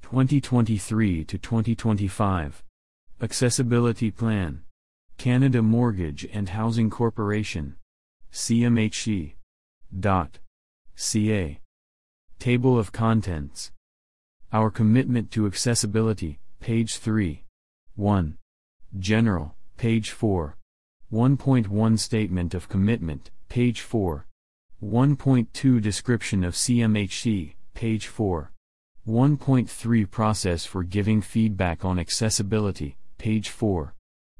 2023 to 2025. Accessibility Plan. Canada Mortgage and Housing Corporation. CMHC. .ca. Table of Contents. Our Commitment to Accessibility, page 3. 1. General, page 4. 1.1 Statement of Commitment, page 4. 1.2 Description of CMHC, page 4. 1.3 Process for giving feedback on accessibility, page 4.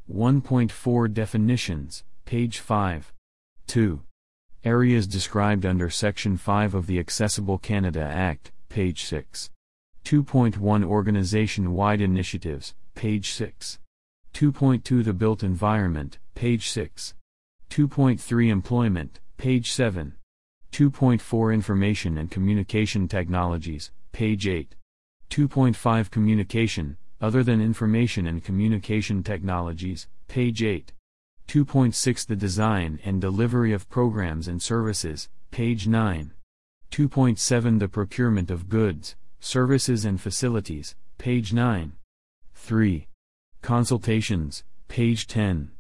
1.4 Definitions, page 5. 2. Areas described under Section 5 of the Accessible Canada Act, page 6. 2.1 Organization-wide initiatives, page 6. 2.2 The built environment, page 6. 2.3 Employment, page 7. 2.4 Information and communication technologies, page 8. 2.5 Communication, other than information and communication technologies, page 8. 2.6 The design and delivery of programs and services, page 9. 2.7 The procurement of goods, services and facilities, page 9. 3. Consultations, page 10.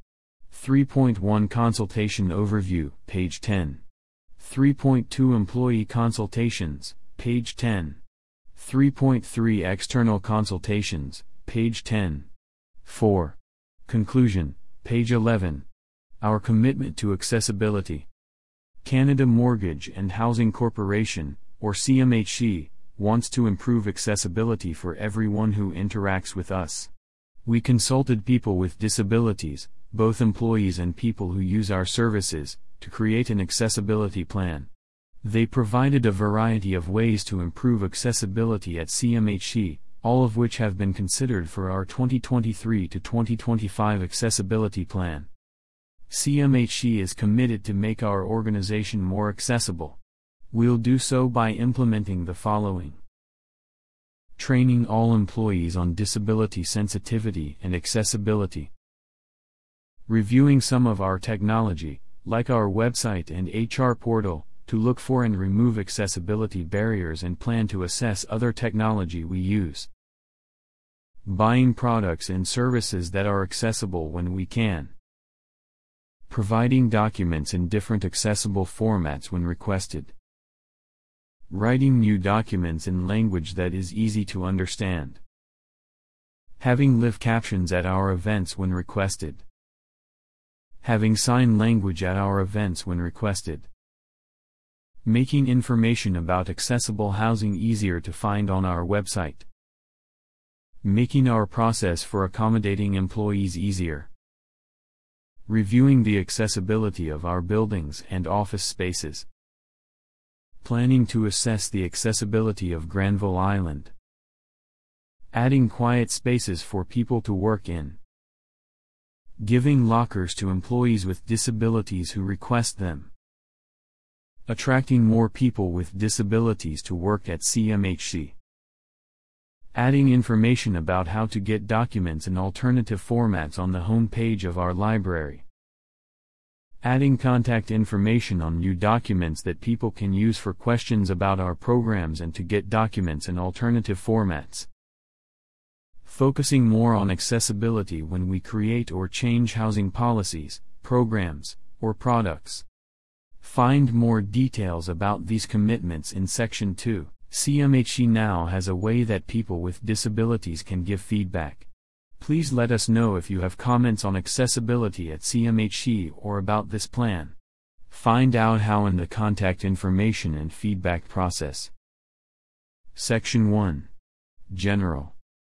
3.1 Consultation Overview, page 10. 3.2 Employee Consultations, page 10. 3.3 External Consultations, page 10. 4. Conclusion, page 11. Our Commitment to Accessibility. Canada Mortgage and Housing Corporation, or CMHC, wants to improve accessibility for everyone who interacts with us. We consulted people with disabilities, both employees and people who use our services, to create an accessibility plan. They provided a variety of ways to improve accessibility at CMHC, all of which have been considered for our 2023 to 2025 accessibility plan. CMHC is committed to make our organization more accessible. We'll do so by implementing the following: training all employees on disability sensitivity and accessibility, reviewing some of our technology, like our website and HR portal, to look for and remove accessibility barriers and plan to assess other technology we use, buying products and services that are accessible when we can, providing documents in different accessible formats when requested, writing new documents in language that is easy to understand, having live captions at our events when requested, having sign language at our events when requested, making information about accessible housing easier to find on our website, making our process for accommodating employees easier, reviewing the accessibility of our buildings and office spaces, planning to assess the accessibility of Granville Island, adding quiet spaces for people to work in, giving lockers to employees with disabilities who request them, attracting more people with disabilities to work at CMHC, adding information about how to get documents in alternative formats on the home page of our library, adding contact information on new documents that people can use for questions about our programs and to get documents in alternative formats, focusing more on accessibility when we create or change housing policies, programs, or products. Find more details about these commitments in Section 2. CMHC now has a way that people with disabilities can give feedback. Please let us know if you have comments on accessibility at CMHC or about this plan. Find out how in the contact information and feedback process. Section 1. General.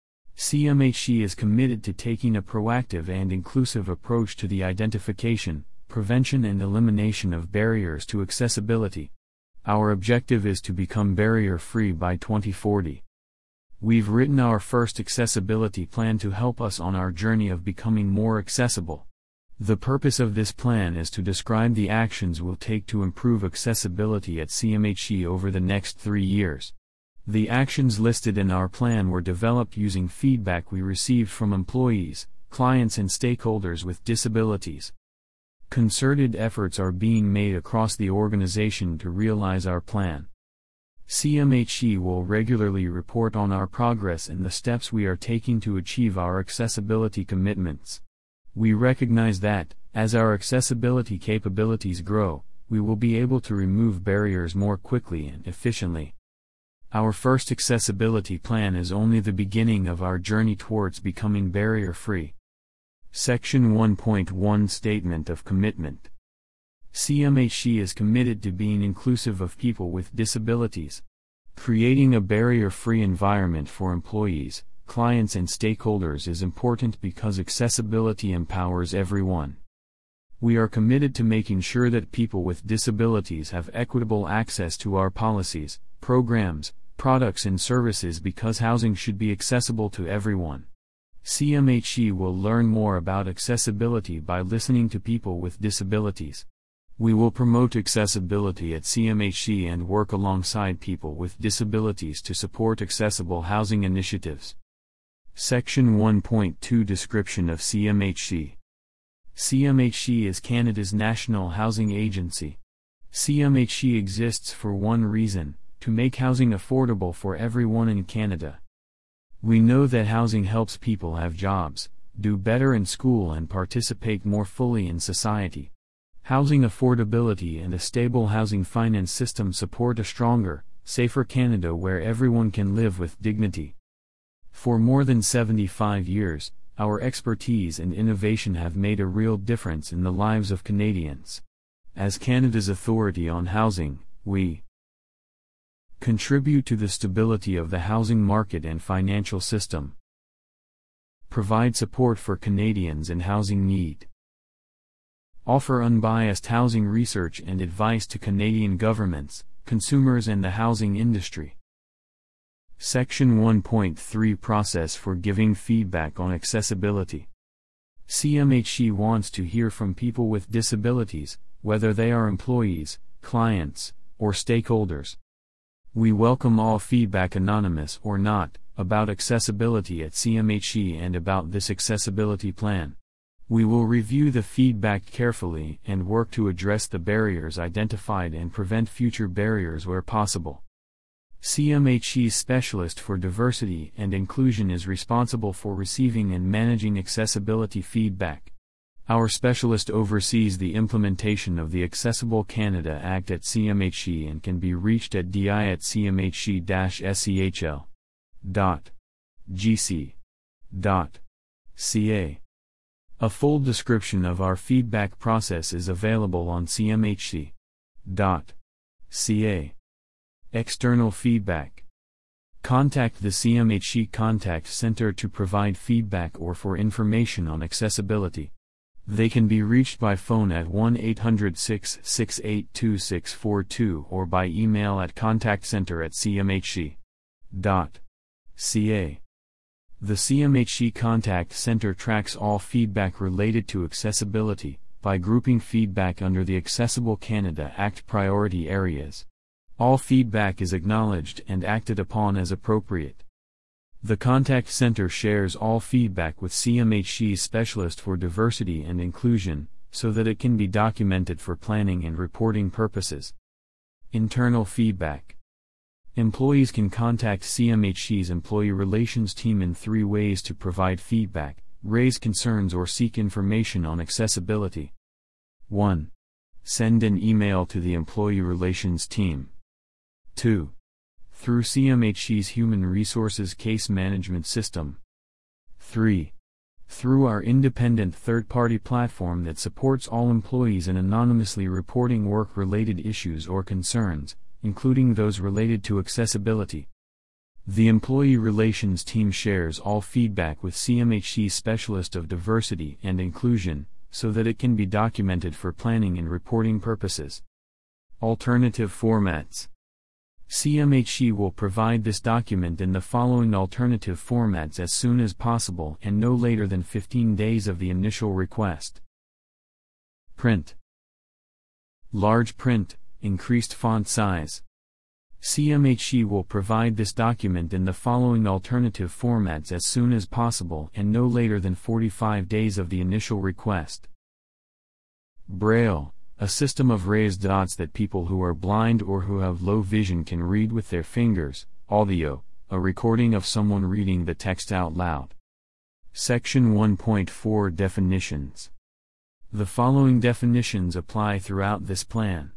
CMHC is committed to taking a proactive and inclusive approach to the identification, prevention and elimination of barriers to accessibility. Our objective is to become barrier-free by 2040. We've written our first accessibility plan to help us on our journey of becoming more accessible. The purpose of this plan is to describe the actions we'll take to improve accessibility at CMHC over the next 3 years. The actions listed in our plan were developed using feedback we received from employees, clients and stakeholders with disabilities. Concerted efforts are being made across the organization to realize our plan. CMHC will regularly report on our progress and the steps we are taking to achieve our accessibility commitments. We recognize that, as our accessibility capabilities grow, we will be able to remove barriers more quickly and efficiently. Our first accessibility plan is only the beginning of our journey towards becoming barrier-free. Section 1.1 Statement of Commitment. CMHC is committed to being inclusive of people with disabilities. Creating a barrier-free environment for employees, clients and stakeholders is important because accessibility empowers everyone. We are committed to making sure that people with disabilities have equitable access to our policies, programs, products and services because housing should be accessible to everyone. CMHC will learn more about accessibility by listening to people with disabilities. We will promote accessibility at CMHC and work alongside people with disabilities to support accessible housing initiatives. Section 1.2 Description of CMHC. CMHC is Canada's national housing agency. CMHC exists for one reason: to make housing affordable for everyone in Canada. We know that housing helps people have jobs, do better in school and participate more fully in society. Housing affordability and a stable housing finance system support a stronger, safer Canada where everyone can live with dignity. For more than 75 years, our expertise and innovation have made a real difference in the lives of Canadians. As Canada's authority on housing, we contribute to the stability of the housing market and financial system. Provide support for Canadians in housing need. Offer unbiased housing research and advice to Canadian governments, consumers and the housing industry. Section 1.3 Process for giving feedback on accessibility. CMHC wants to hear from people with disabilities, whether they are employees, clients, or stakeholders. We welcome all feedback, anonymous or not, about accessibility at CMHC and about this accessibility plan. We will review the feedback carefully and work to address the barriers identified and prevent future barriers where possible. CMHC's Specialist for Diversity and Inclusion is responsible for receiving and managing accessibility feedback. Our specialist oversees the implementation of the Accessible Canada Act at CMHC and can be reached at di@cmhc-secl.gc.ca. A full description of our feedback process is available on cmhc.ca. External feedback. Contact the CMHC Contact Center to provide feedback or for information on accessibility. They can be reached by phone at 1-800-668-2642 or by email at contactcenter@cmhc.ca. The CMHC Contact Center tracks all feedback related to accessibility, by grouping feedback under the Accessible Canada Act priority areas. All feedback is acknowledged and acted upon as appropriate. The Contact Center shares all feedback with CMHC's Specialist for Diversity and Inclusion, so that it can be documented for planning and reporting purposes. Internal feedback. Employees can contact CMHC's Employee Relations Team in 3 ways to provide feedback, raise concerns or seek information on accessibility. 1. Send an email to the Employee Relations Team. 2. Through CMHC's Human Resources Case Management System. 3. Through our independent third-party platform that supports all employees in anonymously reporting work-related issues or concerns, including those related to accessibility. The Employee Relations Team shares all feedback with CMHC's Specialist of Diversity and Inclusion, so that it can be documented for planning and reporting purposes. Alternative formats. CMHC will provide this document in the following alternative formats as soon as possible and no later than 15 days of the initial request. Print. Large print, increased font size. CMHC will provide this document in the following alternative formats as soon as possible and no later than 45 days of the initial request. Braille, a system of raised dots that people who are blind or who have low vision can read with their fingers. Audio, a recording of someone reading the text out loud. Section 1.4 Definitions. The following definitions apply throughout this plan.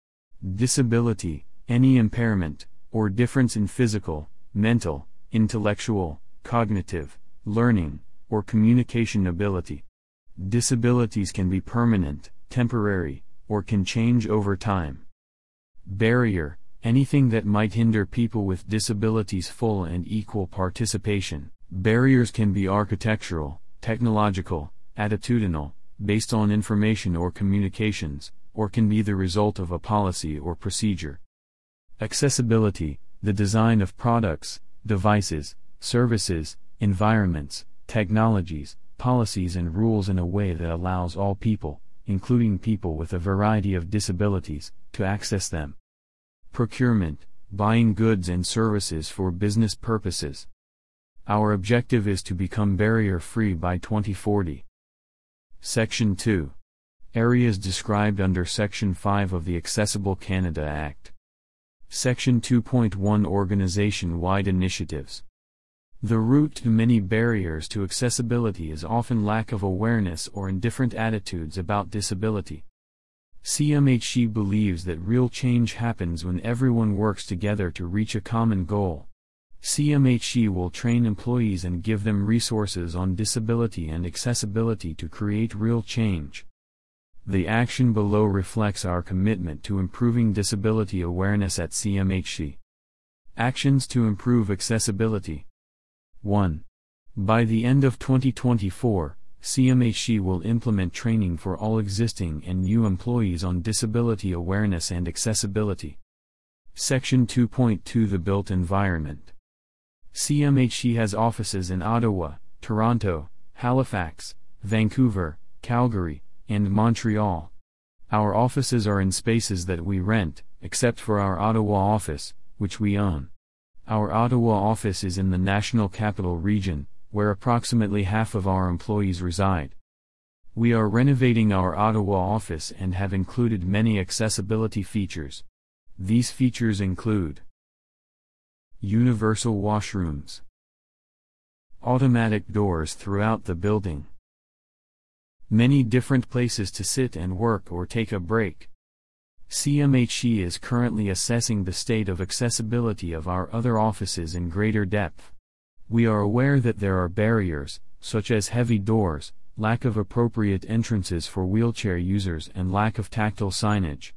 Disability, any impairment, or difference in physical, mental, intellectual, cognitive, learning, or communication ability. Disabilities can be permanent, temporary, or can change over time. Barrier, anything that might hinder people with disabilities' full and equal participation. Barriers can be architectural, technological, attitudinal, based on information or communications, or can be the result of a policy or procedure. Accessibility, the design of products, devices, services, environments, technologies, policies and rules in a way that allows all people, including people with a variety of disabilities, to access them. Procurement, buying goods and services for business purposes. Our objective is to become barrier-free by 2040. Section 2. Areas described under Section 5 of the Accessible Canada Act. Section 2.1 Organization-wide initiatives. The root to many barriers to accessibility is often lack of awareness or indifferent attitudes about disability. CMHC believes that real change happens when everyone works together to reach a common goal. CMHC will train employees and give them resources on disability and accessibility to create real change. The action below reflects our commitment to improving disability awareness at CMHC. Actions to improve accessibility. 1. By the end of 2024, CMHC will implement training for all existing and new employees on disability awareness and accessibility. Section 2.2 The Built Environment. CMHC has offices in Ottawa, Toronto, Halifax, Vancouver, Calgary, and Montreal. Our offices are in spaces that we rent, except for our Ottawa office, which we own. Our Ottawa office is in the National Capital Region, where approximately half of our employees reside. We are renovating our Ottawa office and have included many accessibility features. These features include universal washrooms, automatic doors throughout the building, many different places to sit and work or take a break. CMHC is currently assessing the state of accessibility of our other offices in greater depth. We are aware that there are barriers, such as heavy doors, lack of appropriate entrances for wheelchair users and lack of tactile signage.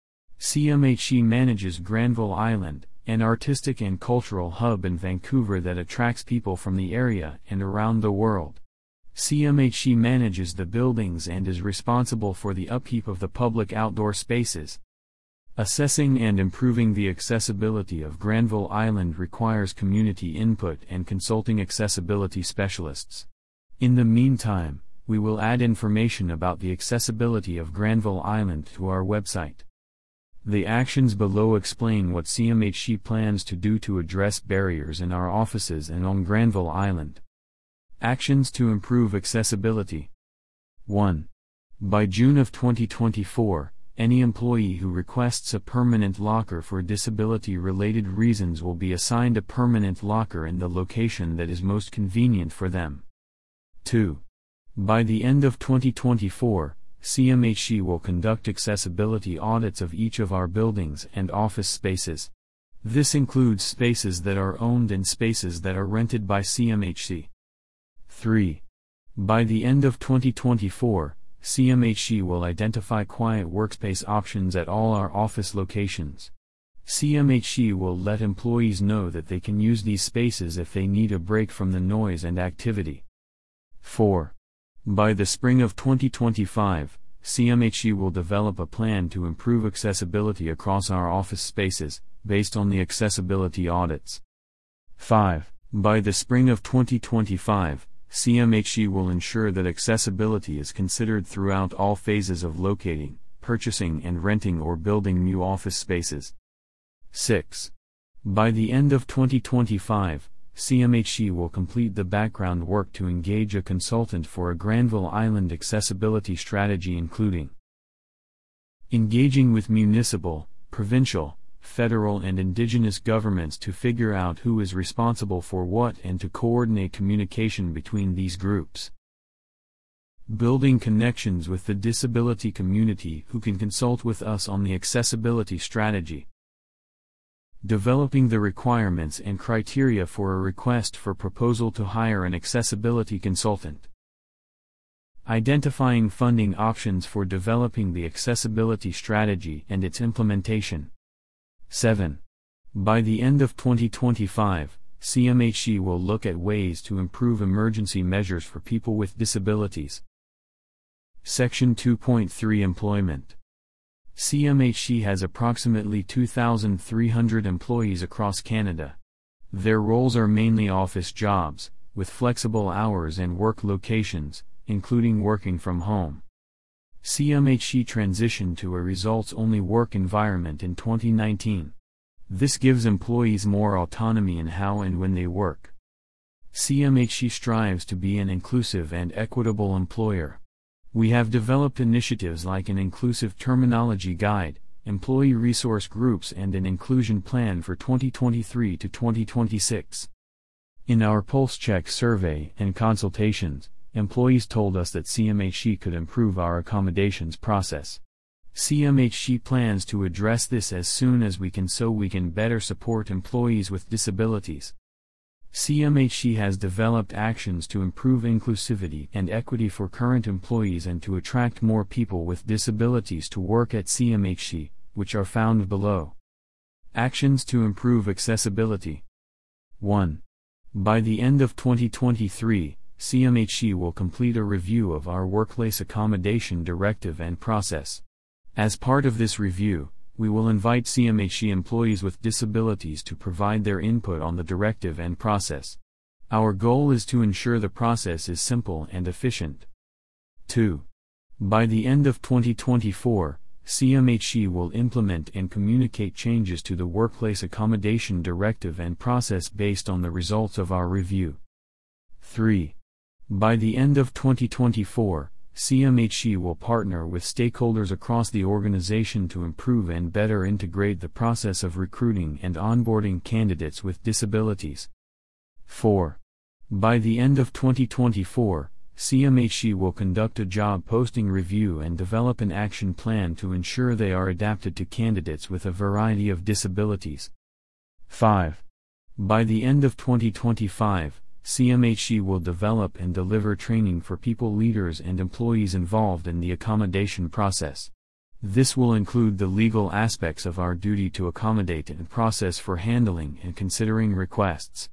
CMHC manages Granville Island, an artistic and cultural hub in Vancouver that attracts people from the area and around the world. CMHC manages the buildings and is responsible for the upkeep of the public outdoor spaces. Assessing and improving the accessibility of Granville Island requires community input and consulting accessibility specialists. In the meantime, we will add information about the accessibility of Granville Island to our website. The actions below explain what CMHC plans to do to address barriers in our offices and on Granville Island. Actions to improve accessibility. 1. By June of 2024, any employee who requests a permanent locker for disability-related reasons will be assigned a permanent locker in the location that is most convenient for them. 2. By the end of 2024, CMHC will conduct accessibility audits of each of our buildings and office spaces. This includes spaces that are owned and spaces that are rented by CMHC. 3. By the end of 2024, CMHC will identify quiet workspace options at all our office locations. CMHC will let employees know that they can use these spaces if they need a break from the noise and activity. 4. By the spring of 2025, CMHC will develop a plan to improve accessibility across our office spaces, based on the accessibility audits. 5. By the spring of 2025, CMHC will ensure that accessibility is considered throughout all phases of locating, purchasing and renting or building new office spaces. 6. By the end of 2025, CMHC will complete the background work to engage a consultant for a Granville Island accessibility strategy including Engaging with municipal, provincial, federal and indigenous governments to figure out who is responsible for what and to coordinate communication between these groups. Building connections with the disability community who can consult with us on the accessibility strategy. Developing the requirements and criteria for a request for proposal to hire an accessibility consultant. Identifying funding options for developing the accessibility strategy and its implementation. 7. By the end of 2025, CMHC will look at ways to improve emergency measures for people with disabilities. Section 2.3 Employment. CMHC has approximately 2,300 employees across Canada. Their roles are mainly office jobs, with flexible hours and work locations, including working from home. CMHC transitioned to a results-only work environment in 2019. This gives employees more autonomy in how and when they work. CMHC strives to be an inclusive and equitable employer. We have developed initiatives like an inclusive terminology guide, employee resource groups and an inclusion plan for 2023 to 2026. In our pulse check survey and consultations, employees told us that CMHC could improve our accommodations process. CMHC plans to address this as soon as we can so we can better support employees with disabilities. CMHC has developed actions to improve inclusivity and equity for current employees and to attract more people with disabilities to work at CMHC, which are found below. Actions to improve accessibility. 1. By the end of 2023, CMHC will complete a review of our Workplace Accommodation Directive and process. As part of this review, we will invite CMHC employees with disabilities to provide their input on the directive and process. Our goal is to ensure the process is simple and efficient. 2. By the end of 2024, CMHC will implement and communicate changes to the Workplace Accommodation Directive and process based on the results of our review. 3. By the end of 2024, CMHC will partner with stakeholders across the organization to improve and better integrate the process of recruiting and onboarding candidates with disabilities. 4. By the end of 2024, CMHC will conduct a job posting review and develop an action plan to ensure they are adapted to candidates with a variety of disabilities. 5. By the end of 2025, CMHC will develop and deliver training for people leaders and employees involved in the accommodation process. This will include the legal aspects of our duty to accommodate and process for handling and considering requests.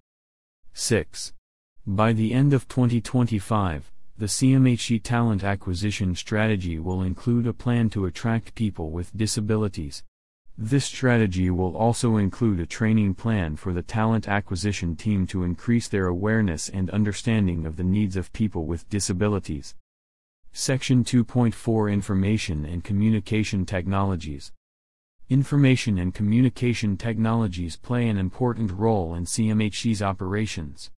6. By the end of 2025, the CMHC talent acquisition strategy will include a plan to attract people with disabilities. This strategy will also include a training plan for the talent acquisition team to increase their awareness and understanding of the needs of people with disabilities. Section 2.4 Information and Communication Technologies. Information and communication technologies play an important role in CMHC's operations.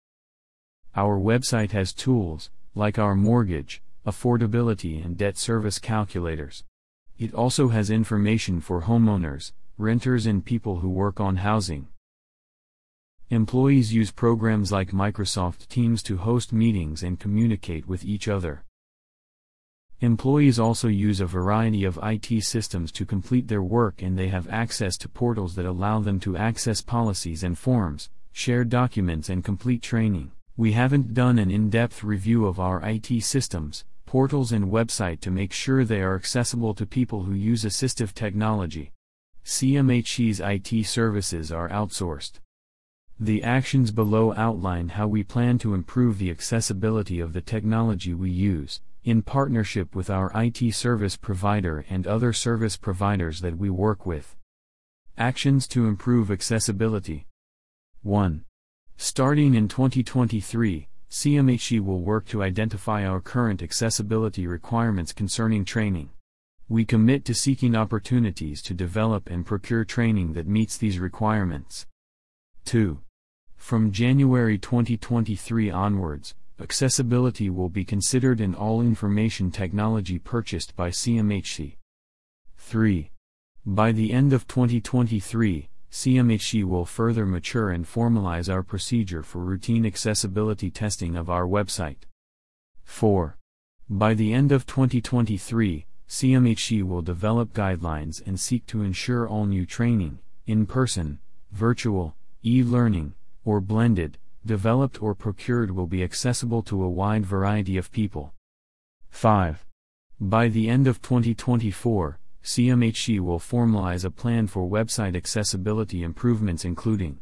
Our website has tools, like our mortgage, affordability and debt service calculators. It also has information for homeowners, renters and people who work on housing. Employees use programs like Microsoft Teams to host meetings and communicate with each other. Employees also use a variety of IT systems to complete their work, and they have access to portals that allow them to access policies and forms, share documents and complete training. We haven't done an in-depth review of our IT systems, portals and website to make sure they are accessible to people who use assistive technology. CMHC's IT services are outsourced. The actions below outline how we plan to improve the accessibility of the technology we use, in partnership with our IT service provider and other service providers that we work with. Actions to improve accessibility. 1. Starting in 2023, CMHC will work to identify our current accessibility requirements concerning training. We commit to seeking opportunities to develop and procure training that meets these requirements. 2. From January 2023 onwards, accessibility will be considered in all information technology purchased by CMHC. 3. By the end of 2023, CMHC will further mature and formalize our procedure for routine accessibility testing of our website. 4. By the end of 2023, CMHC will develop guidelines and seek to ensure all new training, in-person, virtual, e-learning, or blended, developed or procured will be accessible to a wide variety of people. 5. By the end of 2024, CMHC will formalize a plan for website accessibility improvements including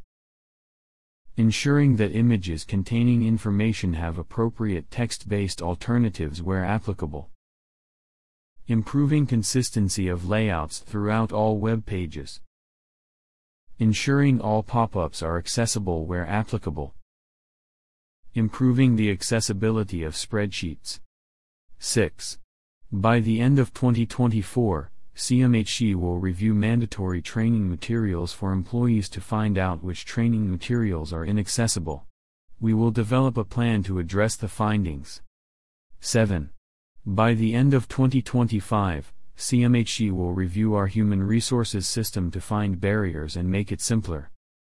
ensuring that images containing information have appropriate text-based alternatives where applicable, improving consistency of layouts throughout all web pages, ensuring all pop-ups are accessible where applicable, improving the accessibility of spreadsheets. 6. By the end of 2024, CMHC will review mandatory training materials for employees to find out which training materials are inaccessible. We will develop a plan to address the findings. 7. By the end of 2025, CMHC will review our human resources system to find barriers and make it simpler.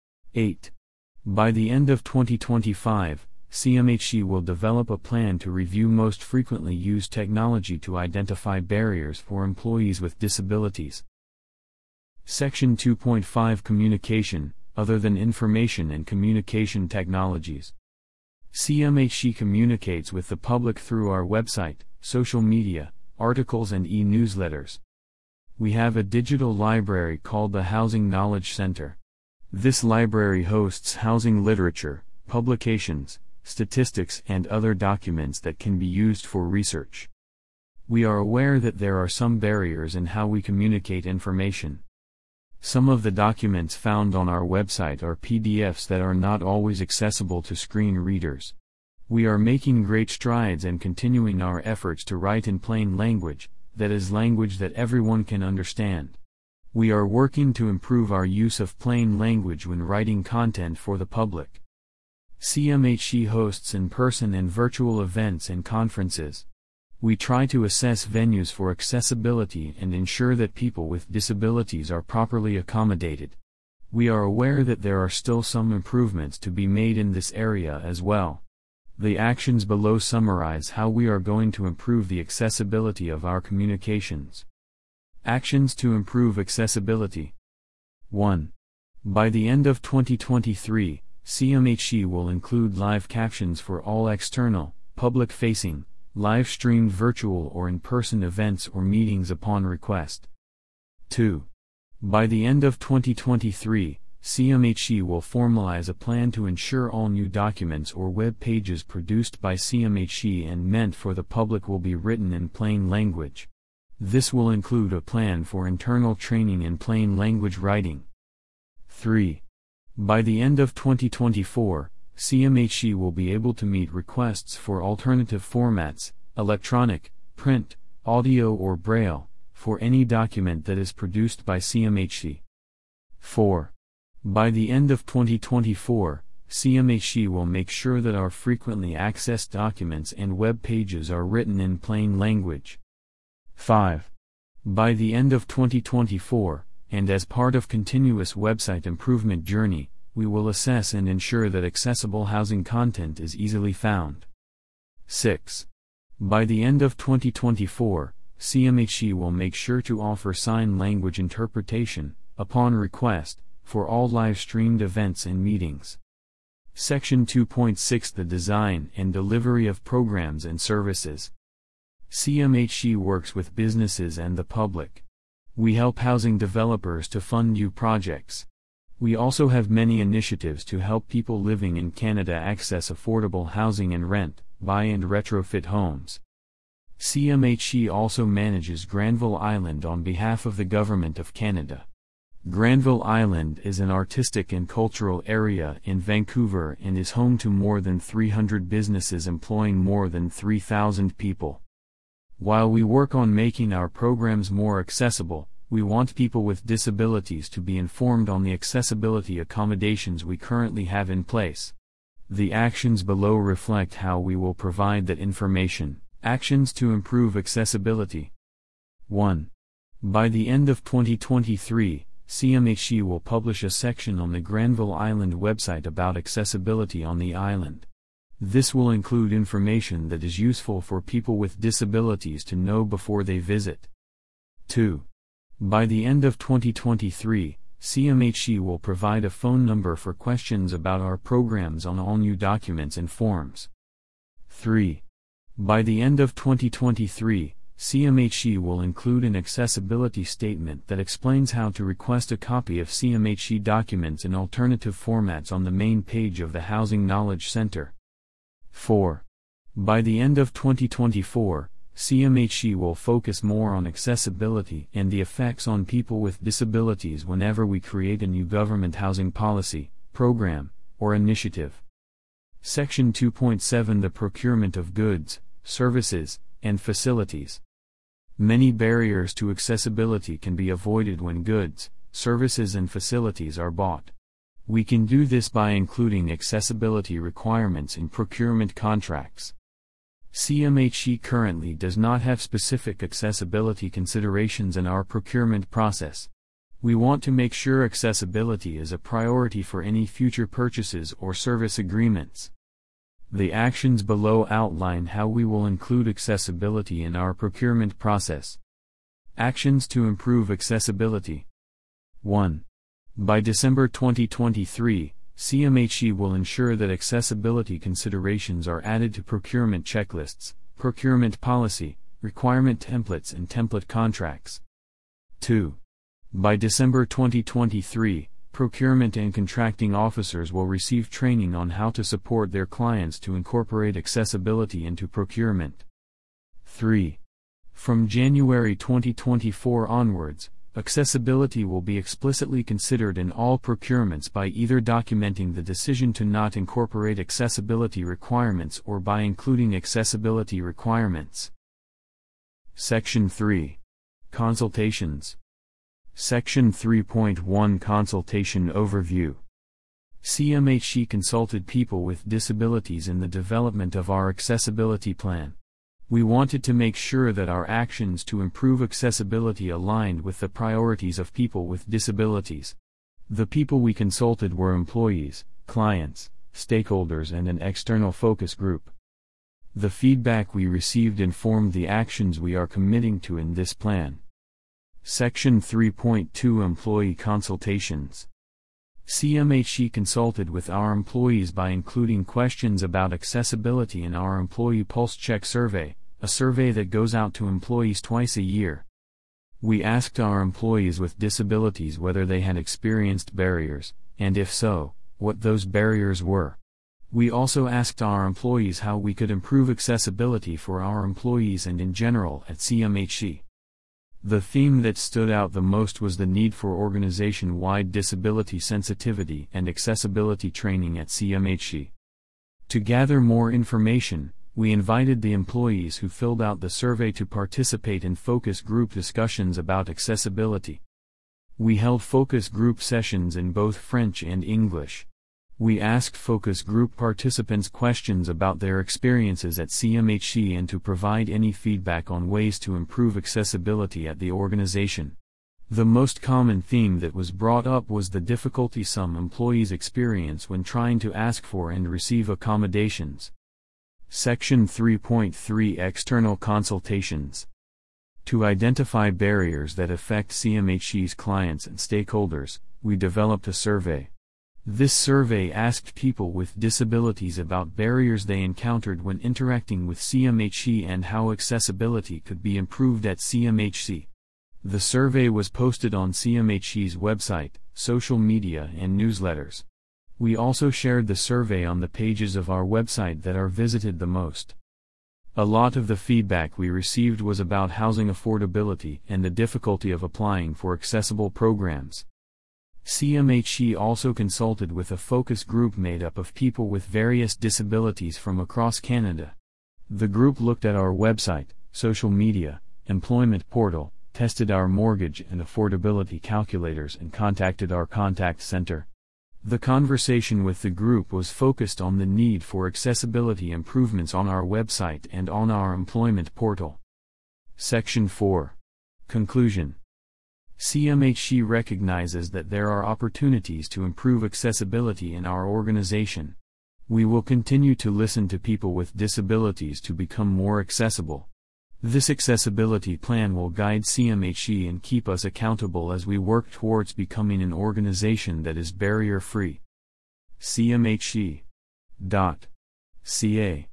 8. By the end of 2025, CMHC will develop a plan to review most frequently used technology to identify barriers for employees with disabilities. Section 2.5 Communication, other than information and communication technologies. CMHC communicates with the public through our website, social media, articles and e-newsletters. We have a digital library called the Housing Knowledge Center. This library hosts housing literature, publications, statistics and other documents that can be used for research. We are aware that there are some barriers in how we communicate information. Some of the documents found on our website are PDFs that are not always accessible to screen readers. We are making great strides and continuing our efforts to write in plain language, that is language that everyone can understand. We are working to improve our use of plain language when writing content for the public. CMHC hosts in-person and virtual events and conferences. We try to assess venues for accessibility and ensure that people with disabilities are properly accommodated. We are aware that there are still some improvements to be made in this area as well. The actions below summarize how we are going to improve the accessibility of our communications. Actions to improve accessibility. 1. By the end of 2023, CMHC will include live captions for all external, public-facing, live-streamed virtual or in-person events or meetings upon request. 2. By the end of 2023, CMHC will formalize a plan to ensure all new documents or web pages produced by CMHC and meant for the public will be written in plain language. This will include a plan for internal training in plain language writing. 3. By the end of 2024, CMHC will be able to meet requests for alternative formats, electronic, print, audio or braille, for any document that is produced by CMHC. 4. By the end of 2024, CMHC will make sure that our frequently accessed documents and web pages are written in plain language. 5. By the end of 2024, and as part of continuous website improvement journey, we will assess and ensure that accessible housing content is easily found. 6. By the end of 2024, CMHC will make sure to offer sign language interpretation, upon request, for all live-streamed events and meetings. Section 2.6 The design and delivery of programs and services. CMHC works with businesses and the public. We help housing developers to fund new projects. We also have many initiatives to help people living in Canada access affordable housing and rent, buy and retrofit homes. CMHC also manages Granville Island on behalf of the Government of Canada. Granville Island is an artistic and cultural area in Vancouver and is home to more than 300 businesses employing more than 3,000 people. While we work on making our programs more accessible, we want people with disabilities to be informed on the accessibility accommodations we currently have in place. The actions below reflect how we will provide that information. Actions to improve accessibility. 1. By the end of 2023, CMHC will publish a section on the Granville Island website about accessibility on the island. This will include information that is useful for people with disabilities to know before they visit. 2. By the end of 2023, CMHC will provide a phone number for questions about our programs on all new documents and forms. 3. By the end of 2023, CMHC will include an accessibility statement that explains how to request a copy of CMHC documents in alternative formats on the main page of the Housing Knowledge Center. 4. By the end of 2024, CMHC will focus more on accessibility and the effects on people with disabilities whenever we create a new government housing policy, program, or initiative. Section 2.7 The procurement of goods, services, and facilities. Many barriers to accessibility can be avoided when goods, services, and facilities are bought. We can do this by including accessibility requirements in procurement contracts. CMHC currently does not have specific accessibility considerations in our procurement process. We want to make sure accessibility is a priority for any future purchases or service agreements. The actions below outline how we will include accessibility in our procurement process. Actions to improve accessibility. 1. By December 2023, CMHC will ensure that accessibility considerations are added to procurement checklists, procurement policy, requirement templates, and template contracts. 2. By December 2023, procurement and contracting officers will receive training on how to support their clients to incorporate accessibility into procurement. 3. From January 2024 onwards, accessibility will be explicitly considered in all procurements by either documenting the decision to not incorporate accessibility requirements or by including accessibility requirements. Section 3. Consultations. Section 3.1 Consultation Overview. CMHC consulted people with disabilities in the development of our accessibility plan. We wanted to make sure that our actions to improve accessibility aligned with the priorities of people with disabilities. The people we consulted were employees, clients, stakeholders, and an external focus group. The feedback we received informed the actions we are committing to in this plan. Section 3.2 Employee Consultations. CMHC consulted with our employees by including questions about accessibility in our Employee Pulse Check survey, a survey that goes out to employees twice a year. We asked our employees with disabilities whether they had experienced barriers, and if so, what those barriers were. We also asked our employees how we could improve accessibility for our employees and in general at CMHC. The theme that stood out the most was the need for organization-wide disability sensitivity and accessibility training at CMHC. To gather more information, we invited the employees who filled out the survey to participate in focus group discussions about accessibility. We held focus group sessions in both French and English. We asked focus group participants questions about their experiences at CMHC and to provide any feedback on ways to improve accessibility at the organization. The most common theme that was brought up was the difficulty some employees experience when trying to ask for and receive accommodations. Section 3.3 External Consultations. To identify barriers that affect CMHC's clients and stakeholders, we developed a survey. This survey asked people with disabilities about barriers they encountered when interacting with CMHC and how accessibility could be improved at CMHC. The survey was posted on CMHC's website, social media, and newsletters. We also shared the survey on the pages of our website that are visited the most. A lot of the feedback we received was about housing affordability and the difficulty of applying for accessible programs. CMHC also consulted with a focus group made up of people with various disabilities from across Canada. The group looked at our website, social media, employment portal, tested our mortgage and affordability calculators, and contacted our contact center. The conversation with the group was focused on the need for accessibility improvements on our website and on our employment portal. Section 4. Conclusion. CMHC recognizes that there are opportunities to improve accessibility in our organization. We will continue to listen to people with disabilities to become more accessible. This accessibility plan will guide CMHC and keep us accountable as we work towards becoming an organization that is barrier-free. CMHC.ca